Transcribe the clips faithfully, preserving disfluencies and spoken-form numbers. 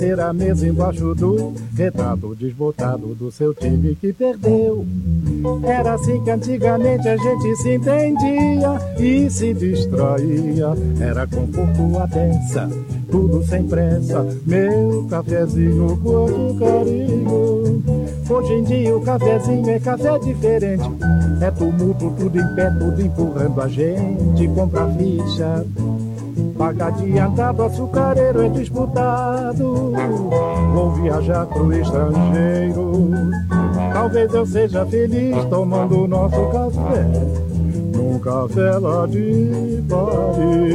terceira mesa embaixo do retrato desbotado do seu time que perdeu. Era assim que antigamente a gente se entendia e se distraía. Era com pouco a peça, tudo sem pressa, meu cafezinho com carinho. Hoje em dia o cafezinho é café diferente, é tumulto, tudo em pé, tudo empurrando a gente. Compra ficha, paga adiantado, açucareiro é disputado. Vou viajar pro estrangeiro, talvez eu seja feliz tomando o nosso café num café lá de Paris.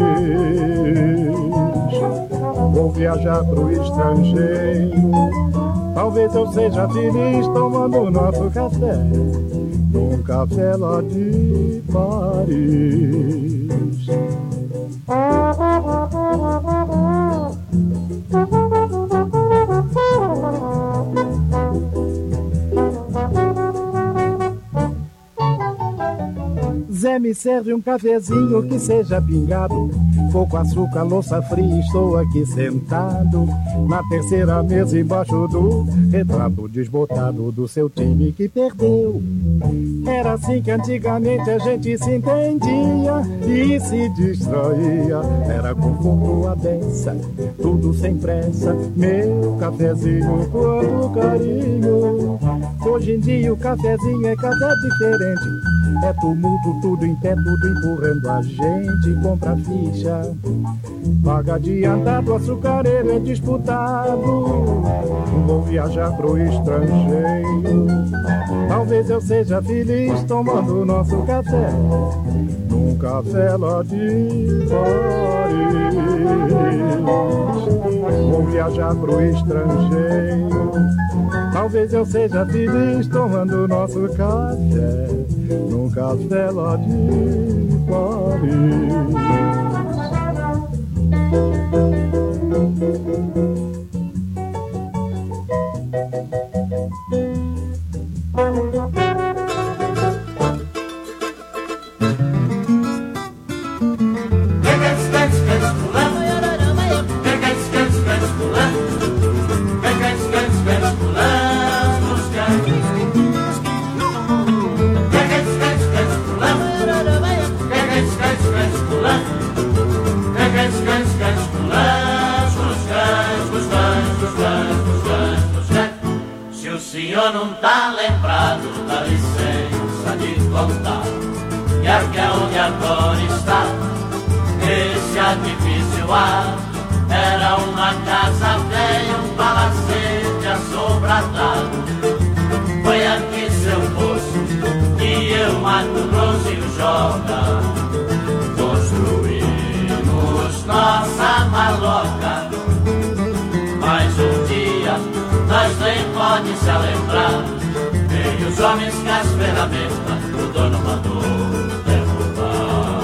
Vou viajar pro estrangeiro, talvez eu seja feliz tomando o nosso café num café lá de Paris. Zé, me serve um cafezinho que seja pingado, pouco açúcar, louça fria, estou aqui sentado na terceira mesa embaixo do retrato desbotado do seu time que perdeu. Era assim que antigamente a gente se entendia e se distraía. Era com pouco a beça, tudo sem pressa, meu cafezinho quanto carinho. Hoje em dia o cafezinho é café diferente, é tumulto, tudo em pé, tudo empurrando a gente. Compra ficha, paga adiantado, açucareiro é disputado. Vou viajar pro estrangeiro, talvez eu seja feliz tomando o nosso café num café lá de Paris. Vou viajar pro estrangeiro, talvez eu seja feliz tomando o nosso café num café lá de Paris. Se o senhor não tá lembrado, dá licença de contar que aqui é onde agora está esse edifício ar. Era uma casa velha, um palacete assobradado. Foi aqui, seu moço, que eu, Mato Grosso e o Joga construímos nossa maloca. Mas um dia nós nem pode se lembrar, nem os homens que as ferramentas o dono mandou derrubar.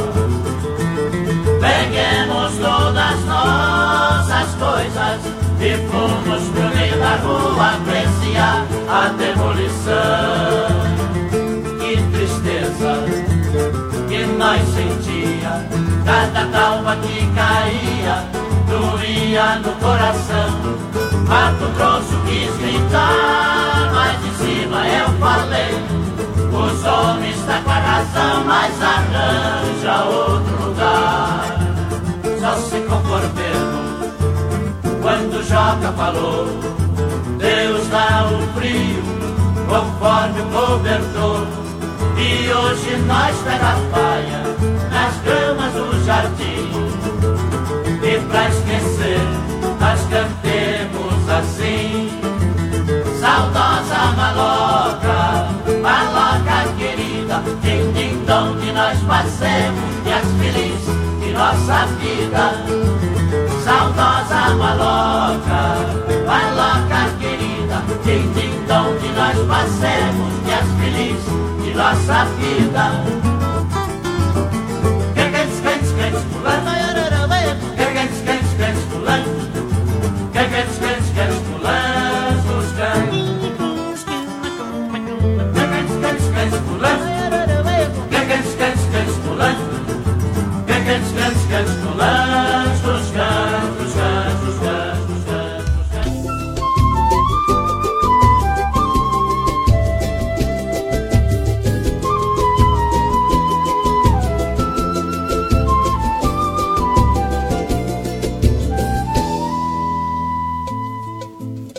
Peguemos todas nossas coisas e fomos pro meio da rua apreciar a demolição. Que tristeza que nós sentia, cada calma que caía doía no coração. Mato Grosso quis gritar, mas de cima eu falei: os homens tá com a razão, mas arranja outro lugar. Só se conformemos quando Joca falou: Deus dá o frio conforme o cobertor. E hoje nós pega a paia nas gramas do jardim, e pra esquecer nós cantemos assim: saudosa maloca, maloca querida, em dindom que nós passemos e as felizes de nossa vida. Saudosa maloca, maloca querida, em dindom que nós passemos e as felizes de nossa vida.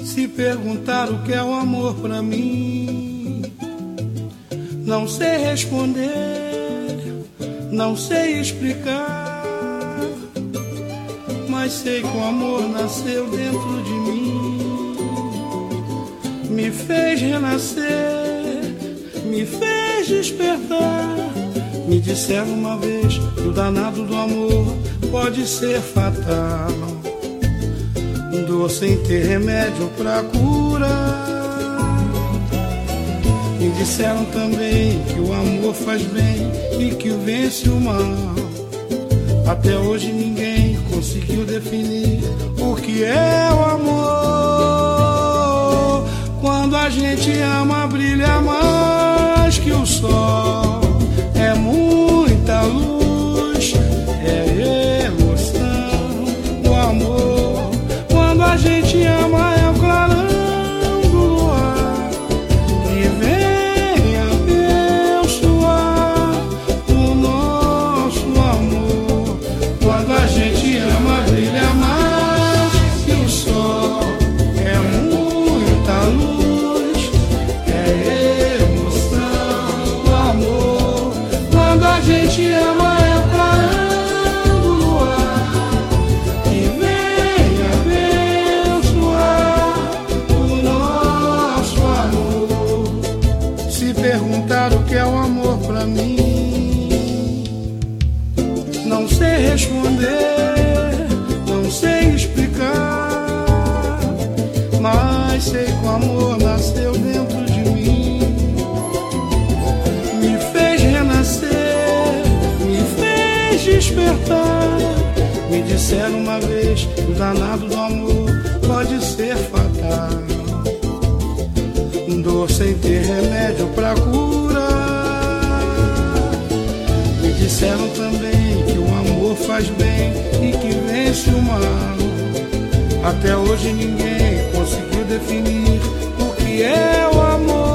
Se perguntar o que é o amor pra mim, não sei responder, não sei explicar, mas sei que o amor nasceu dentro de mim, me fez renascer, me fez despertar. Me disseram uma vez que o danado do amor pode ser fatal, dor sem ter remédio pra curar. Me disseram também que o amor faz bem e que vence o mal. Até hoje ninguém conseguiu definir o que é o amor. Quando a gente ama, brilha mais que o sol. É muita luz, é emoção, o amor. Quando a gente ama é o clarão do luar que vem abençoar o nosso amor. Quando a gente ama, brilha mais que o sol. É muita luz, é emoção, o amor. Quando a gente ama é o clarão do luar que vem abençoar o nosso amor. Se perguntar o que é o amor pra mim, não sei responder, não sei explicar, mas sei que o amor nasceu dentro de mim, me fez renascer, me fez despertar. Me disseram uma vez que o danado do amor pode ser fatal, dor sem ter remédio pra curar. Me disseram também que o amor faz bem e que vence o mal. Até hoje ninguém conseguiu definir o que é o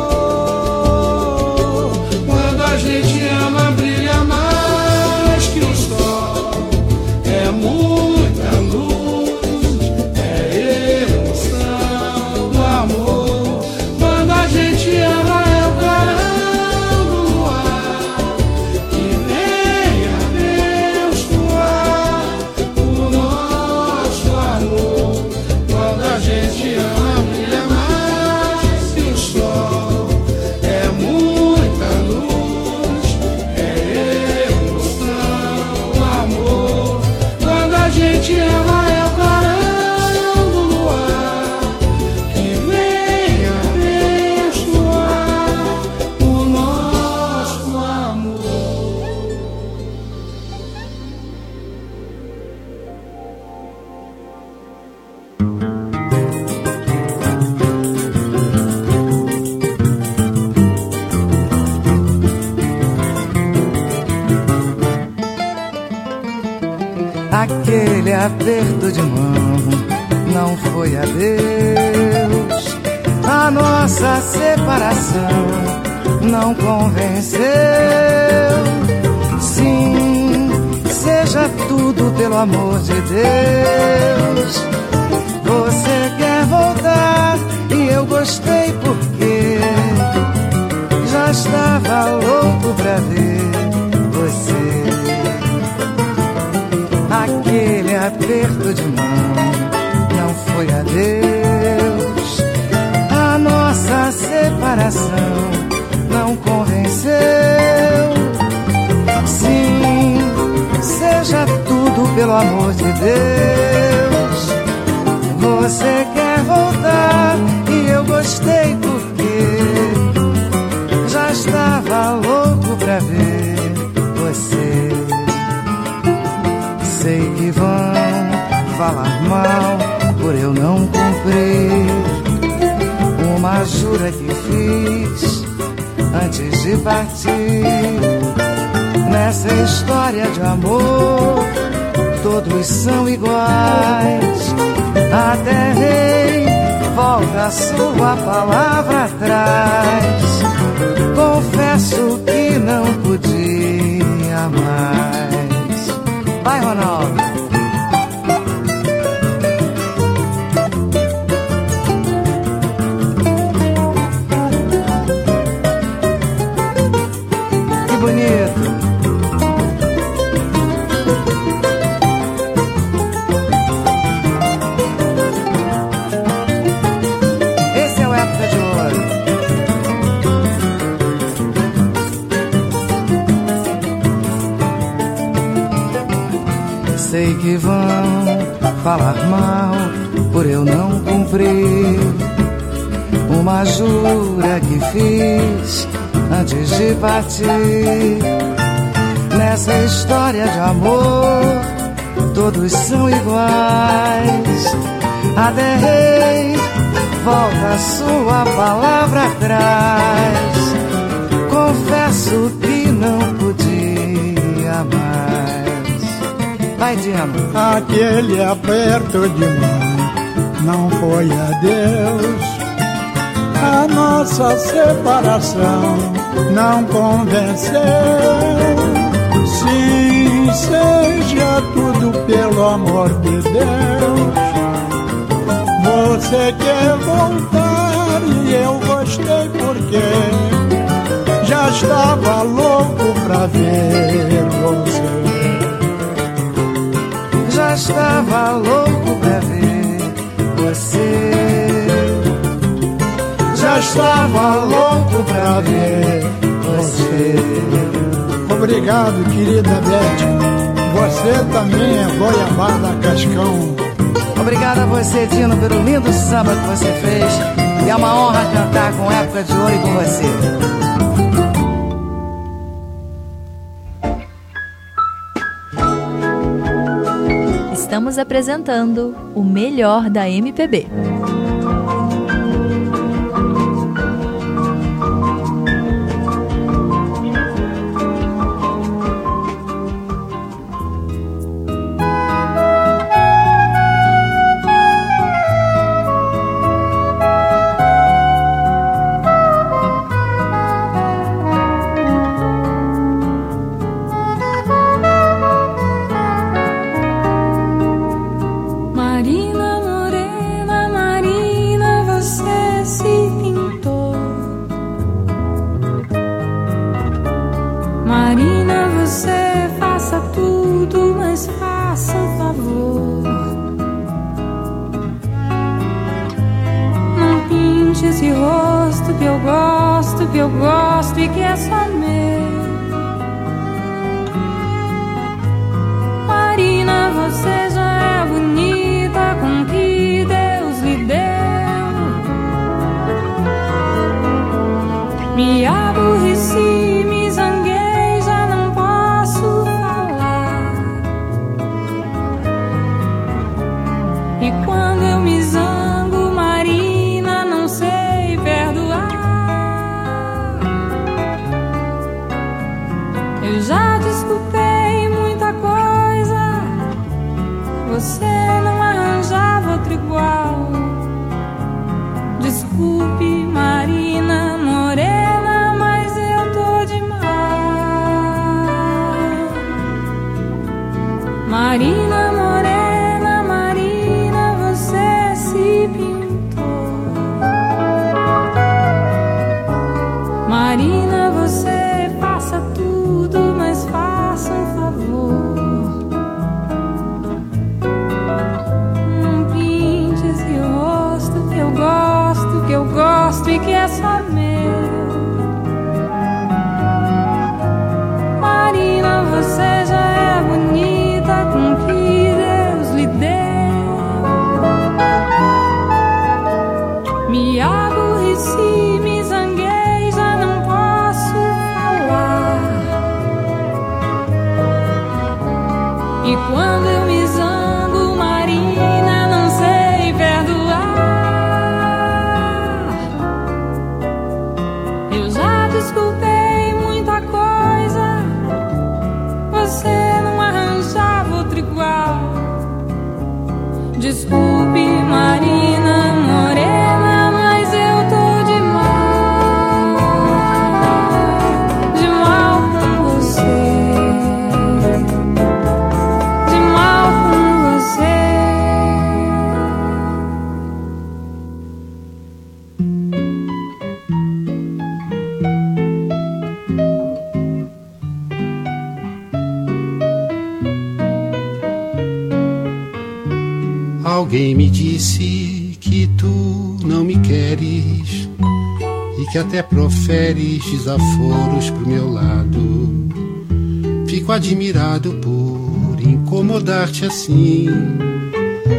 amor. Quando a gente ama, brilha mais que o sol. É muita luz, é emoção do amor. Quando a gente ama é o clarão do luar que vem abençoar o nosso amor. Quando a gente ama, brilha mais que o sol. É muita luz, é emoção, amor. Quando a gente ama é o clarão do luar que vem abençoar o nosso amor. Aquele aperto de mão não foi adeus. A nossa separação não convenceu. Sim, seja tudo pelo amor de Deus. Você quer voltar e eu gostei porque já estava louco pra ver você. Aquele aperto de mão não foi adeus. A nossa separação não convenceu. Sim, seja tudo pelo amor de Deus. Você quer voltar e eu gostei porque já estava louco pra ver você. Sei que vão falar mal por eu não cumprir uma jura que fiz antes de partir. Nessa história de amor todos são iguais. Até rei volta a sua palavra atrás. Confesso que não podia mais. Vai, Ronaldo. falar mal por eu não cumprir uma jura que fiz antes de partir. Nessa história de amor todos são iguais. Até rei volta a sua palavra atrás. Confesso que não podia mais. Vai, Dino. Aquele aperto de mão não foi adeus. A nossa separação não convenceu. Sim, seja tudo pelo amor de Deus. Você quer voltar e eu gostei porque já estava louco pra ver você. Já estava louco pra ver você. Já estava louco pra ver você. Obrigado, querida Beth. Você também é goiabada cascão. Obrigado a você, Dino, pelo lindo samba que você fez. E é uma honra cantar com Época de Ouro com você. Estamos apresentando o melhor da M P B. Esse rosto que eu gosto, que eu gosto e que é só meu. Marina, você já é bonita com o que Deus lhe deu. Me aborreci, me zanguei, já não posso falar. E quando eu me zango, Marina, não sei perdoar. Eu já desculpei muita coisa, você não arranjava outro igual. Desculpe, Marina morena, mas eu tô de mal. Marina morena, Marina, você se pintou. Marina, você faça tudo, mas faça um favor. Não pinte esse rosto que eu gosto, que eu gosto e que é só meu. Marina, você já é bonita com o que Deus lhe deu. Me aborreci, me zanguei, já não posso falar. E quando eu me zango, Marina, não sei perdoar. Eu já desculpei muita coisa, você não arranjava outro igual. Desculpe, Marina morena, mas eu tô de mal, de mal com você, de mal com você. Alguém me disse que tu não me queres e que até proferes desaforos pro meu lado. Fico admirado por incomodar-te assim.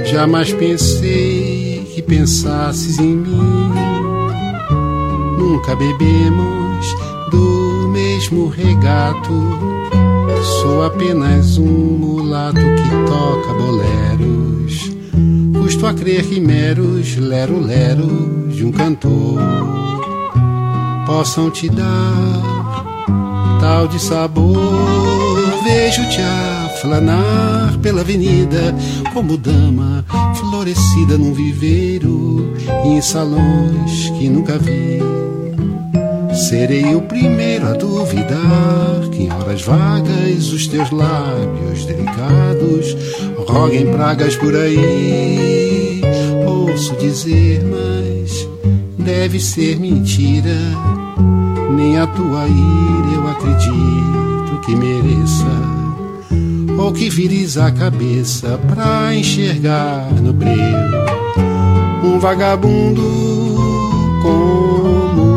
Jamais pensei que pensasses em mim. Nunca bebemos do mesmo regato. Sou apenas um mulato que toca boleros. Custo a crer que meros lero-leros de um cantor possam te dar tal de sabor. Vejo-te aflanar pela avenida como dama florescida num viveiro e em salões que nunca vi. Serei o primeiro a duvidar que em horas vagas os teus lábios delicados roguem pragas por aí. Ouço dizer, mas deve ser mentira. Nem a tua ira eu acredito que mereça, ou que vires a cabeça pra enxergar no breu um vagabundo como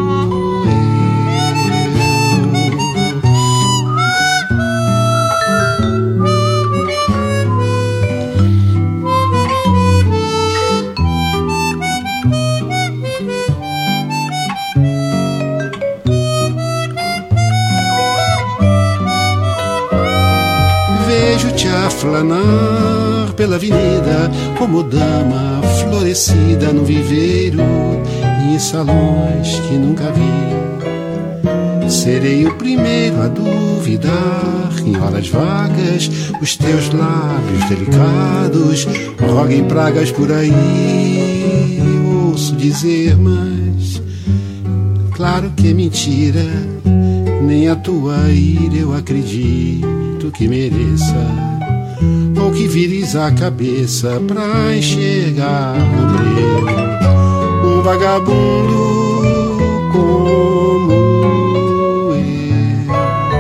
flanar pela avenida como dama florescida no viveiro e em salões que nunca vi. Serei o primeiro a duvidar que em horas vagas os teus lábios delicados roguem pragas por aí. Ouço dizer, mas claro que é mentira. Nem a tua ira eu acredito que mereça, ou que vires a cabeça pra enxergar no breu um vagabundo como eu.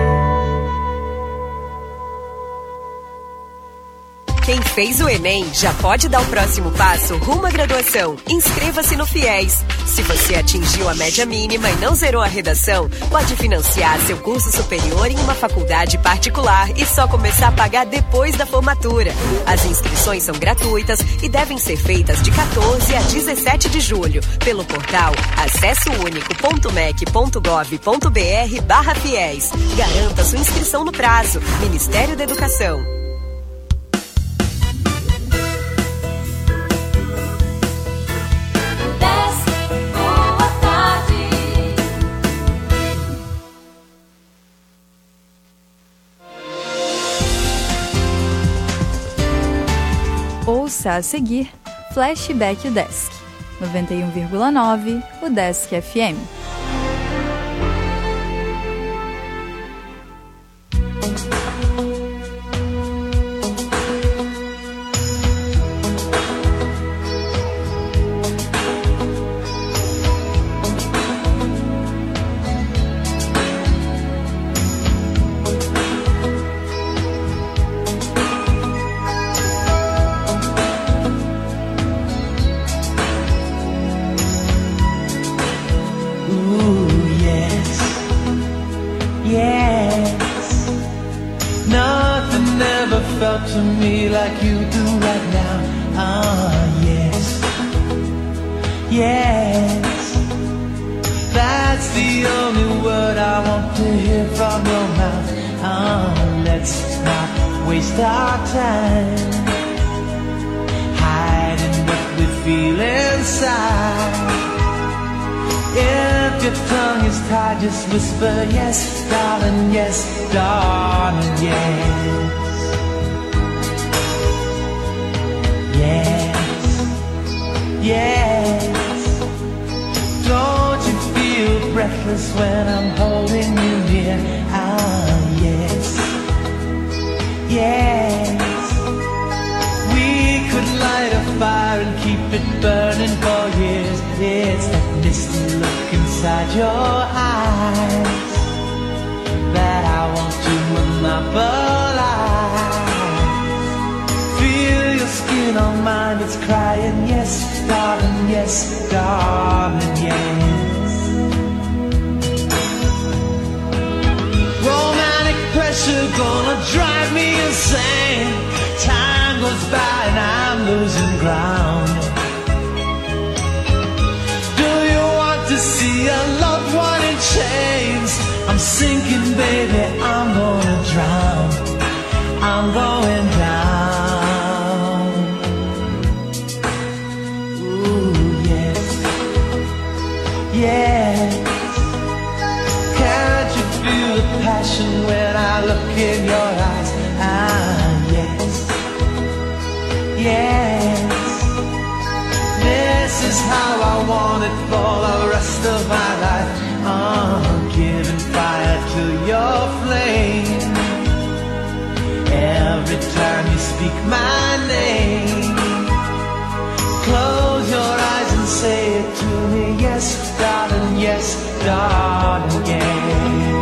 Quem fez o Enem já pode dar o próximo passo rumo à graduação. Inscreva-se no FIES. Se você atingiu a média mínima e não zerou a redação, pode financiar seu curso superior em uma faculdade particular e só começar a pagar depois da formatura. As inscrições são gratuitas e devem ser feitas de quatorze a dezessete de julho pelo portal acessounico.mec.gov.br barra FIES. Garanta sua inscrição no prazo. Ministério da Educação. Ouça a seguir Flashback U Desk, noventa e um vírgula nove U Desk F M. To me like you do right now. Ah, yes, yes. That's the only word I want to hear from your mouth. Ah, let's not waste our time hiding what we feel inside. If your tongue is tied, just whisper yes, darling, yes, darling, yes. Yes, yes. Don't you feel breathless when I'm holding you near? Ah, yes, yes. We could light a fire and keep it burning for years. It's that misty look inside your eyes that I want to monopolize. Feel your skin on mine, it's crying, yes, darling, yes, darling, yes. Romantic pressure gonna drive me insane. Time goes by and I'm losing ground. Do you want to see a loved one in chains? I'm sinking, baby, I'm gonna drown. I'm going down. Ooh, yes, yes. Can't you feel the passion when I look in your eyes? Ah, yes, yes. This is how I want it for the rest of my life. Oh, giving fire to your flame. Every time you speak my name, close your eyes and say it to me. Yes, darling, yes, darling, yes.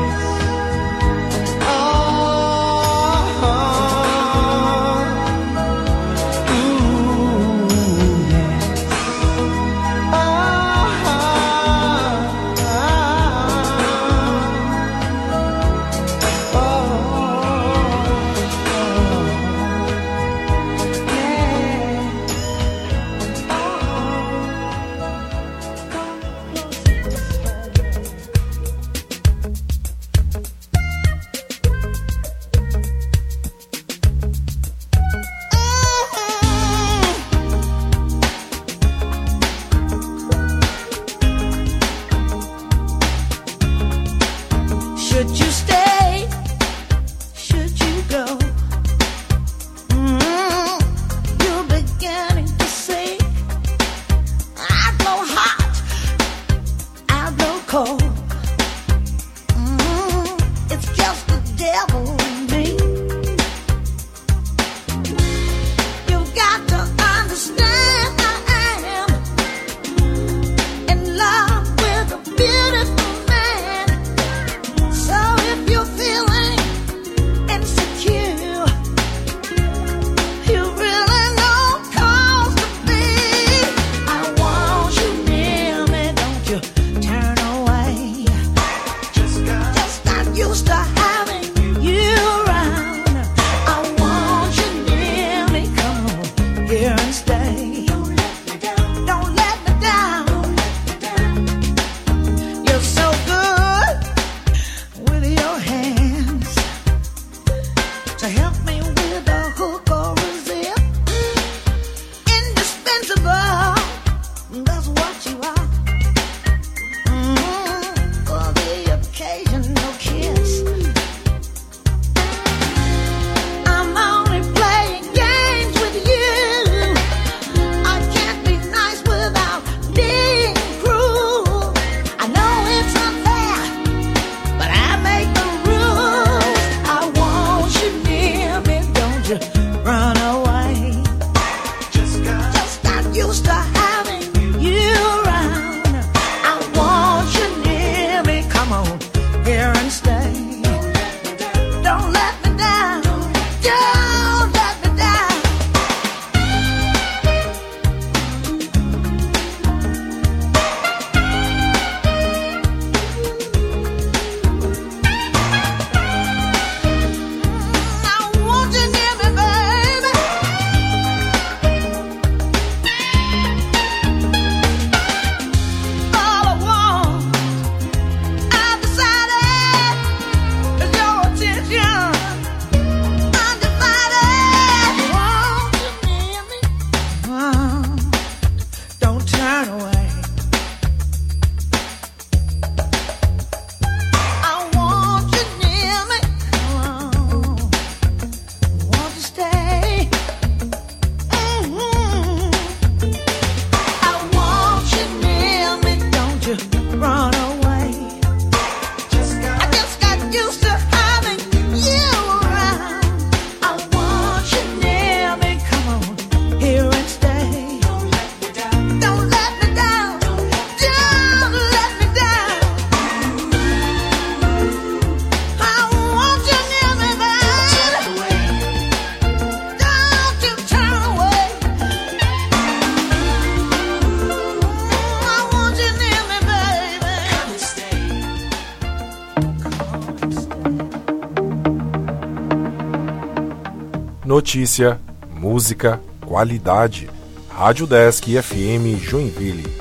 Notícia, música, qualidade. Rádio Desk F M Joinville.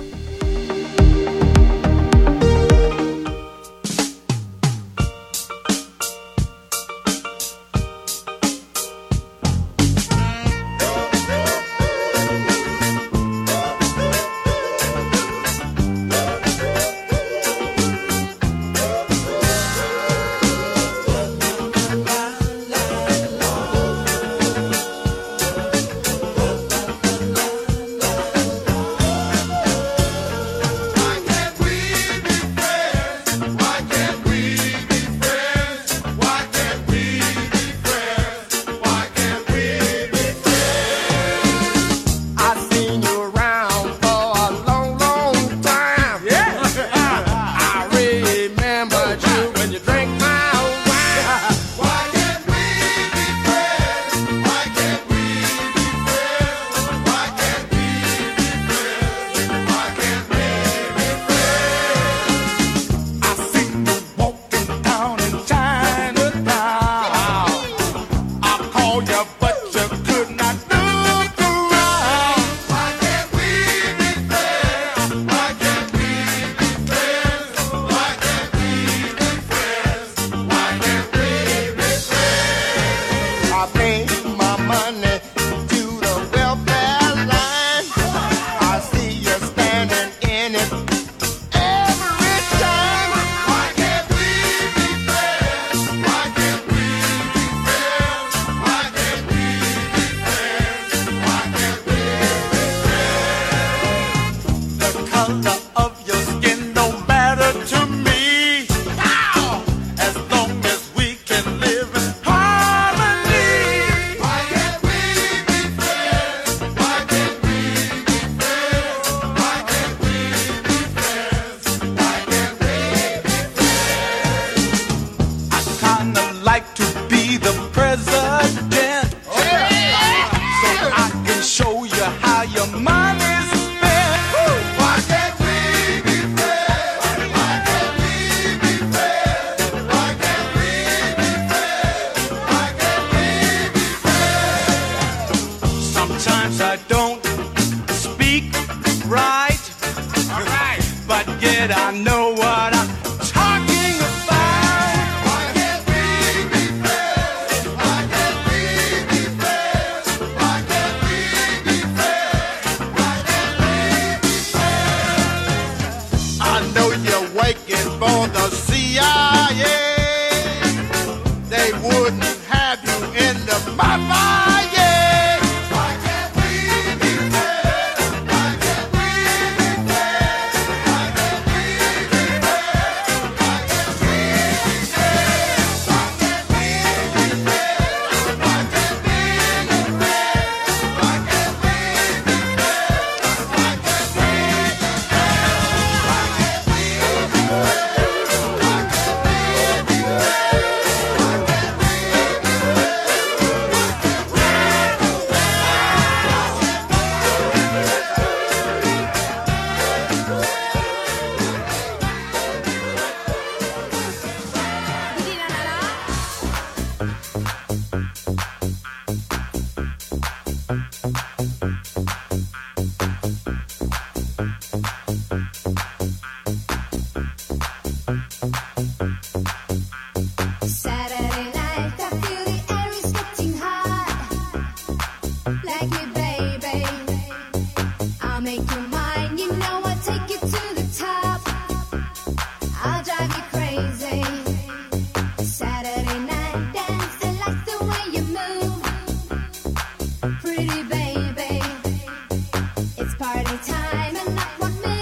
Pretty baby, it's party time and not one minute.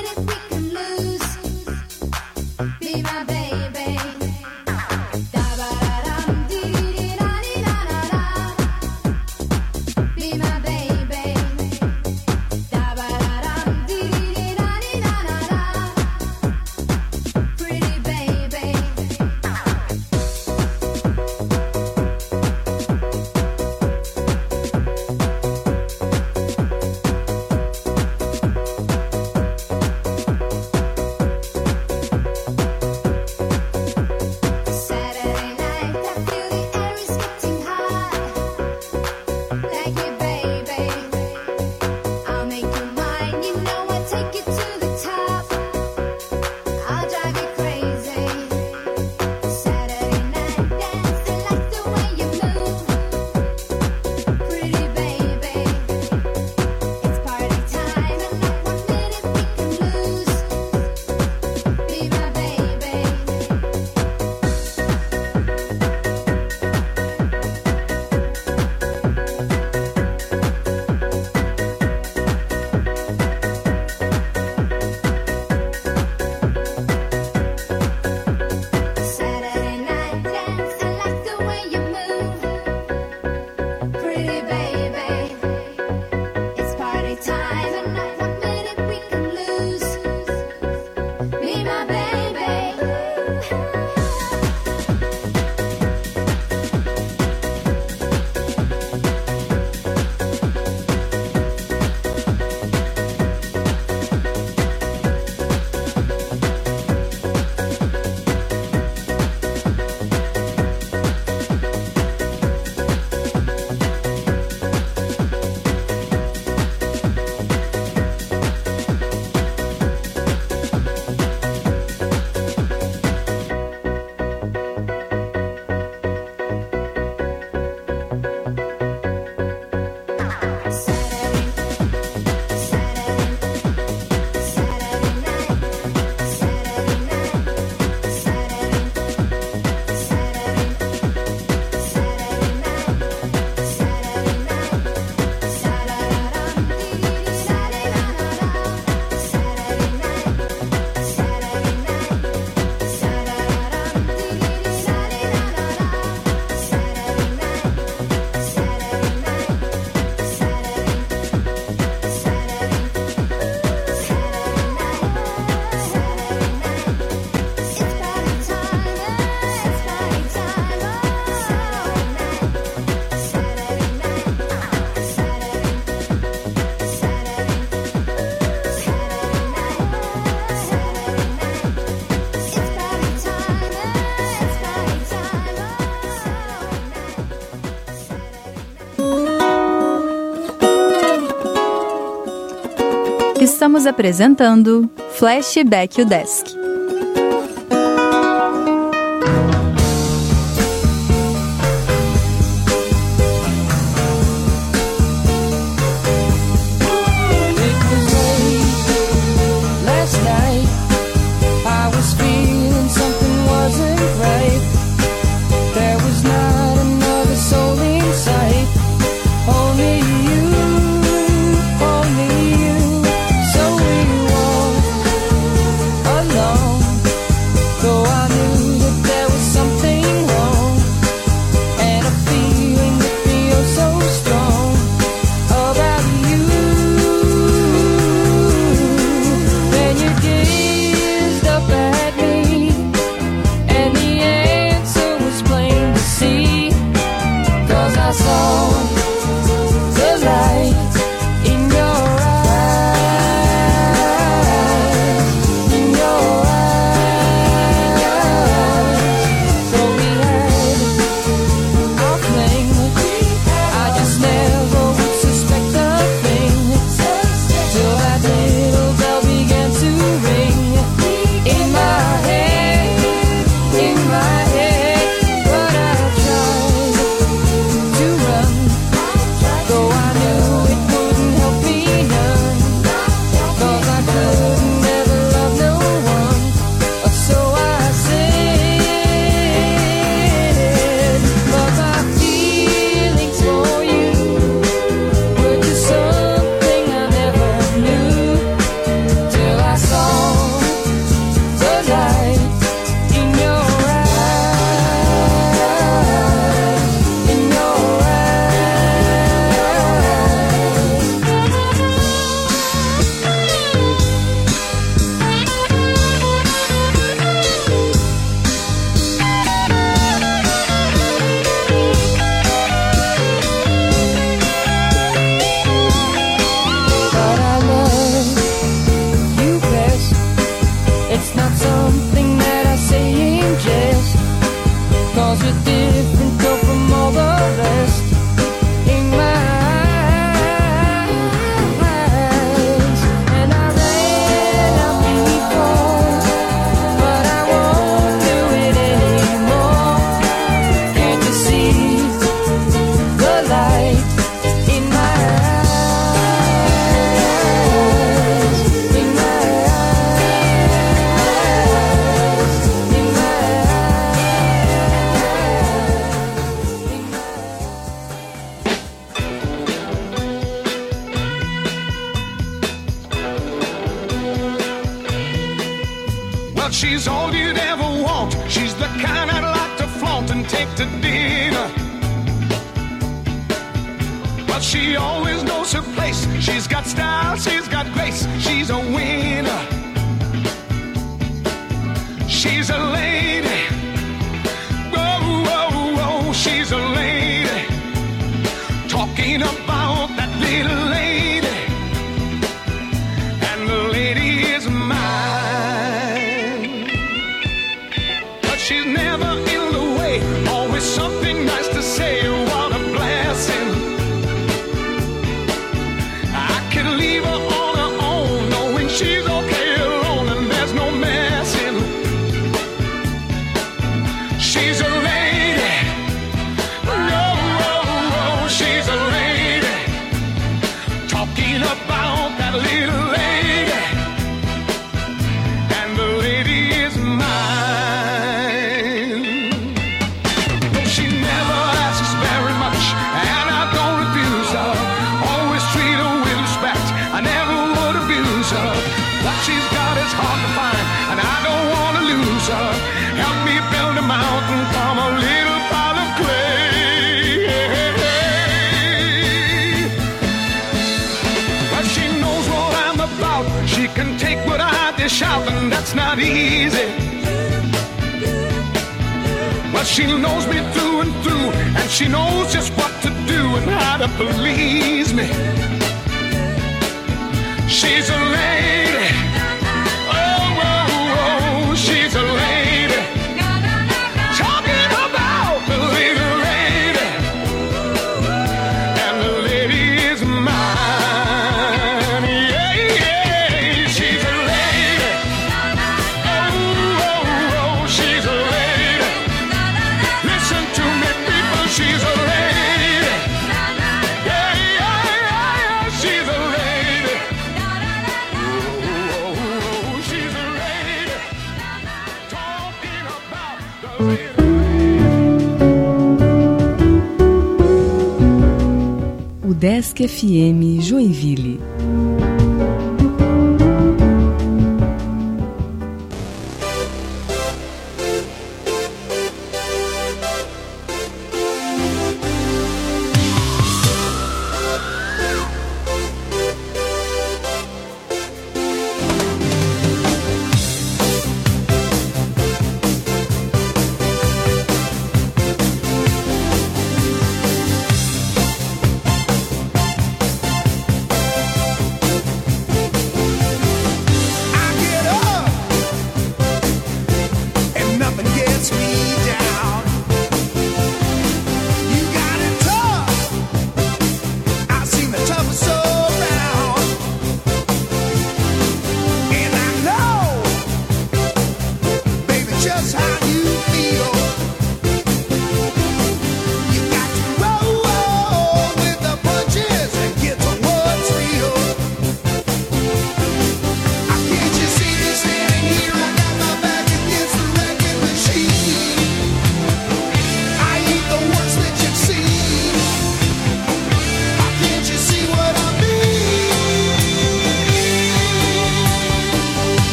Estamos apresentando Flashback o Desk. She's all you'd ever want. She's the kind I'd like to flaunt and take to dinner. But she always knows her place. She's got style, she's got grace. She's a winner. She's a lady. Whoa, whoa, whoa. She's a lady. Talking about that little lady. And the lady is mine. She's never in the way, always something nice to say. What a blessing. I could leave her on her own, knowing she's okay alone and there's no messing. She's a lady. Whoa, whoa, whoa. She's a lady. Talking about that little lady. And the lady is mine. She's got is hard to find, and I don't want to lose her. Help me build a mountain from a little pile of clay. But she knows what I'm about. She can take what I dish out, and that's not easy. But she knows me through and through, and she knows just what to do and how to please me. She's a lady. Oh, oh, oh, she's a lady. Talking about the little lady. And the lady is mine. Yeah, yeah. O Desk F M Joinville.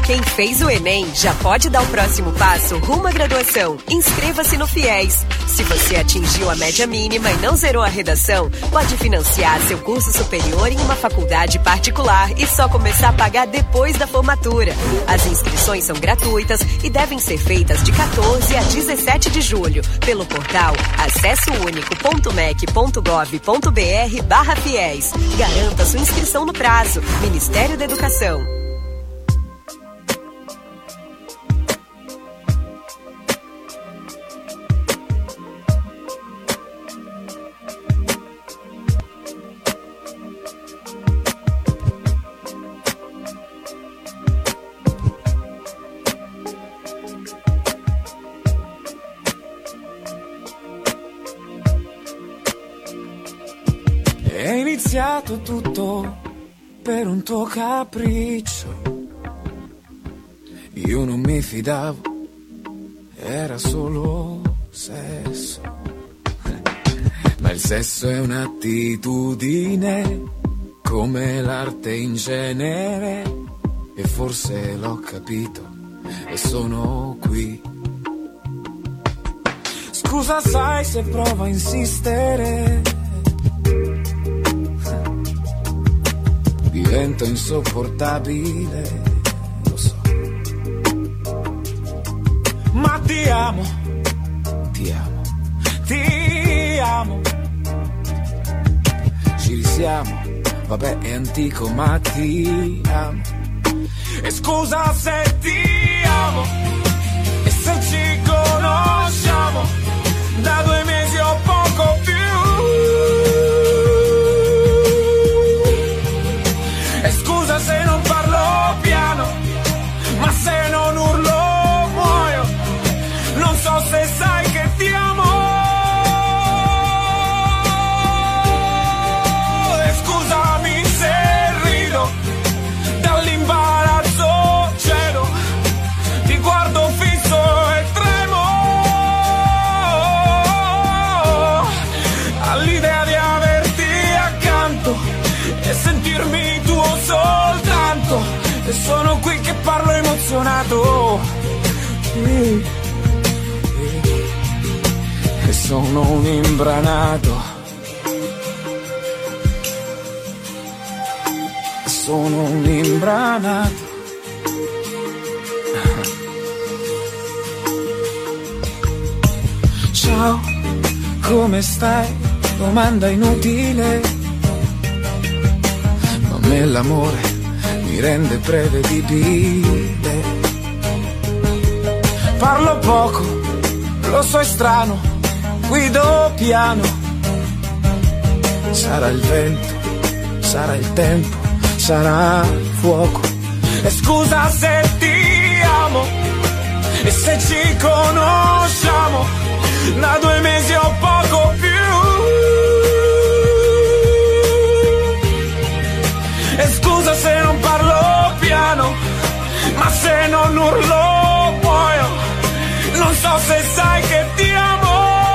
Quem fez o Enem já pode dar o próximo passo rumo à graduação. Inscreva-se no FIES. Se você atingiu a média mínima e não zerou a redação, pode financiar seu curso superior em uma faculdade particular e só começar a pagar depois da formatura. As inscrições são gratuitas e devem ser feitas de quatorze a dezessete de julho pelo portal acesso único ponto mec ponto gov ponto br barra fiéis. Garanta sua inscrição no prazo. Ministério da Educação. È iniziato tutto per un tuo capriccio. Io non mi fidavo, era solo sesso. Ma il sesso è un'attitudine, come l'arte in genere. E forse l'ho capito e sono qui. Scusa, sai se provo a insistere, divento insopportabile, lo so. Ma ti amo, ti amo, ti amo. Ci risiamo, vabbè è antico ma ti amo. E scusa se ti amo, e se ci conosciamo da due mesi o poco più. E scusa se non parlo piano, ma se non urlo muoio. Non so se sai che ti amo. E scusami se rido, dall'imbarazzo cedo, ti guardo fisso e tremo all'idea di averti accanto e sentirmi tuo soltanto. E sono qui che parlo emozionato, sì. E sono un imbranato, sono un imbranato. Ciao, come stai? Domanda inutile, ma a me l'amore mi rende prevedibile. Parlo poco, lo so è strano, guido piano. Sarà il vento, sarà il tempo, sarà il fuoco. E scusa se ti amo, e se ci conosciamo da due mesi o poco più. E scusa se non parlo piano, ma se non urlo muoio. Non so se sai che ti amo.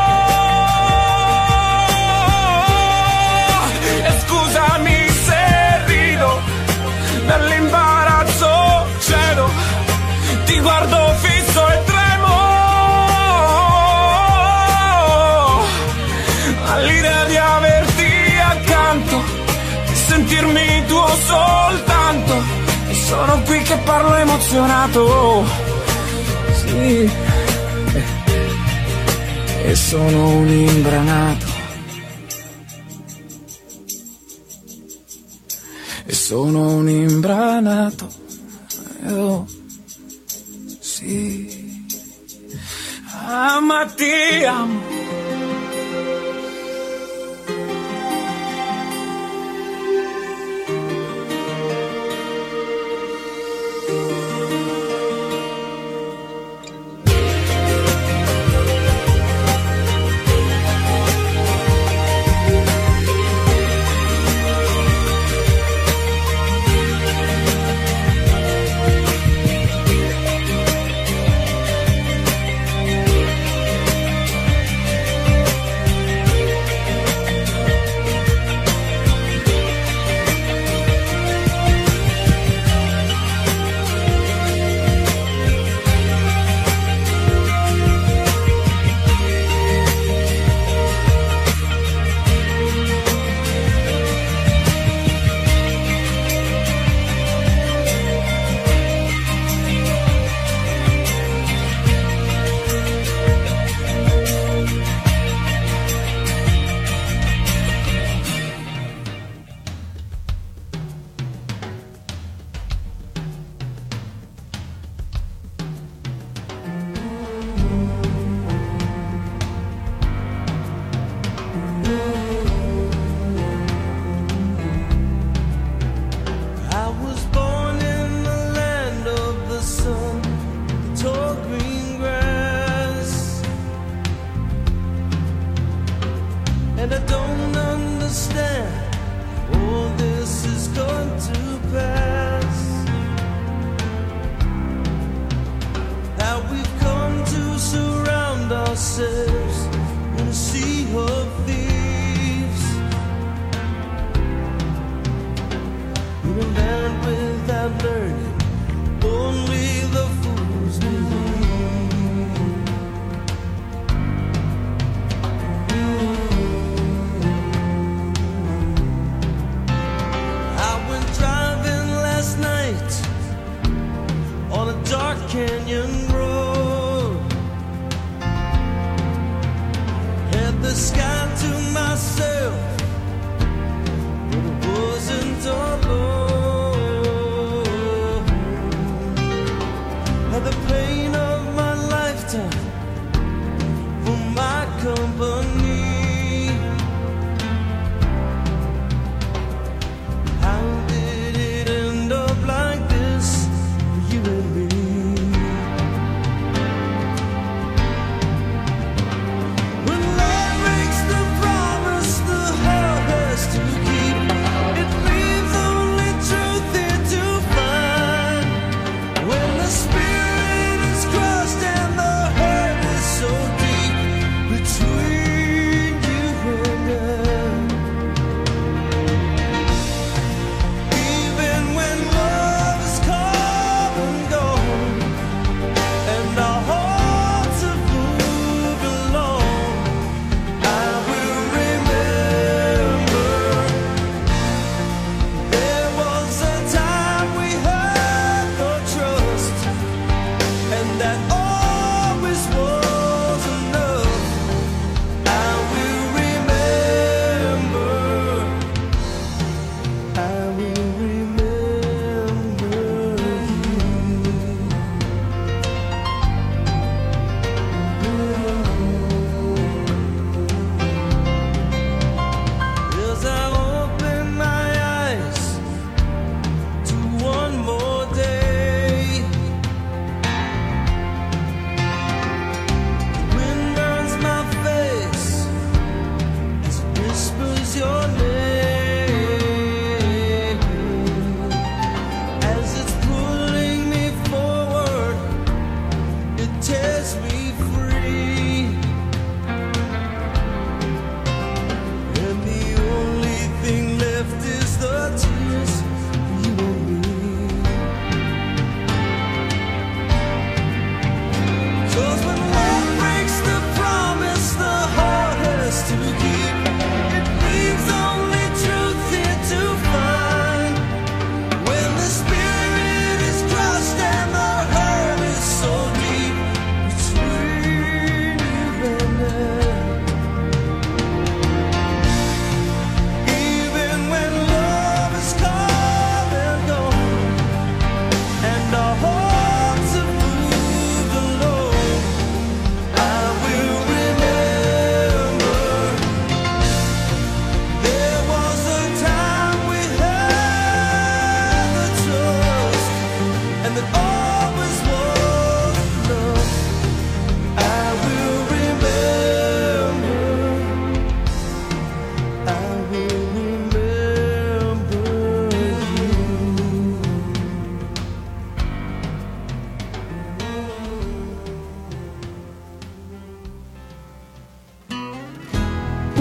E scusami se rido, dall'imbarazzo cedo, ti guardo fisso e tremo all'idea di averti accanto, sentirmi tuo soltanto. E sono qui che parlo emozionato, sì. E sono un imbranato, e sono un imbranato, oh, sì. Ah, ma ti amo.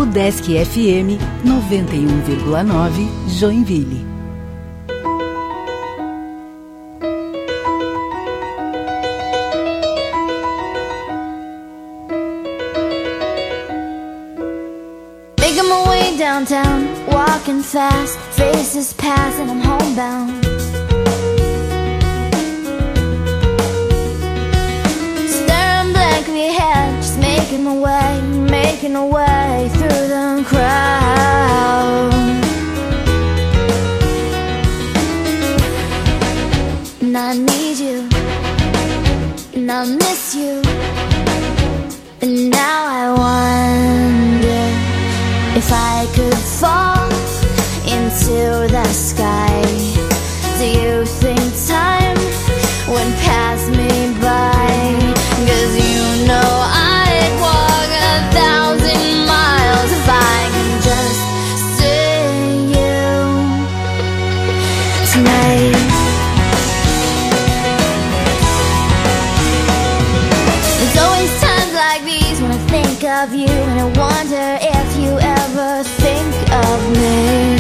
Desk F M noventa e um vírgula nove, Joinville. Making my way downtown, walking fast, faces pass and I'm homebound. Staring blankly ahead, just making my way, making my way through the crowd. And I need you, and I miss you, and now I wonder if I could fall into the sky. Do you think time would pass me by? 'Cause you know I'd walk a thousand miles if I can just see you tonight. There's always times like these when I think of you, and I wonder if you ever think of me.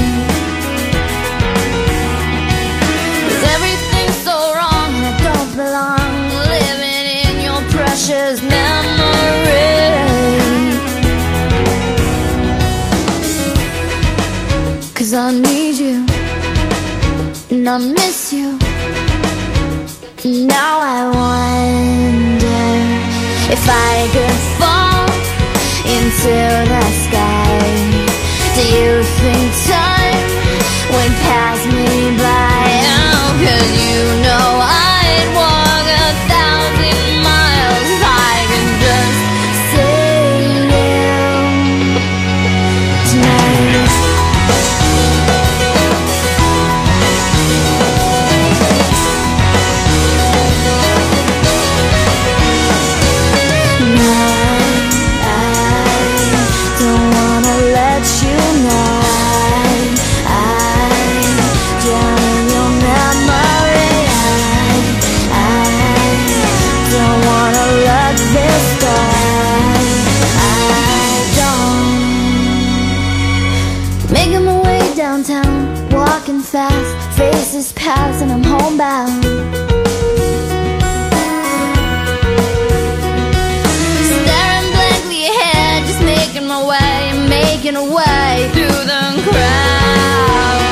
'Cause everything's so wrong and I don't belong, living in your precious memory. 'Cause I need you, and I miss you. Now I wonder if I could fall into the sky. Do you think time would pass me by? Oh, 'cause you know I'd walk a thousand miles if I can just see you tonight. Downtown, walking fast, faces pass and I'm homebound. Staring blankly ahead, just making my way, making a way through the crowd.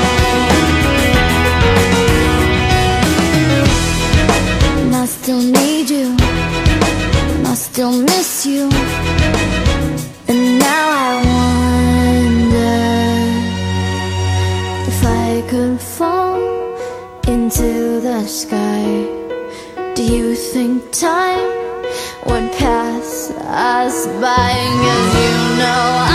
And I still need you, and I still miss you, and now I wonder if I could fall into the sky. Do you think time would pass us by? 'Cause you know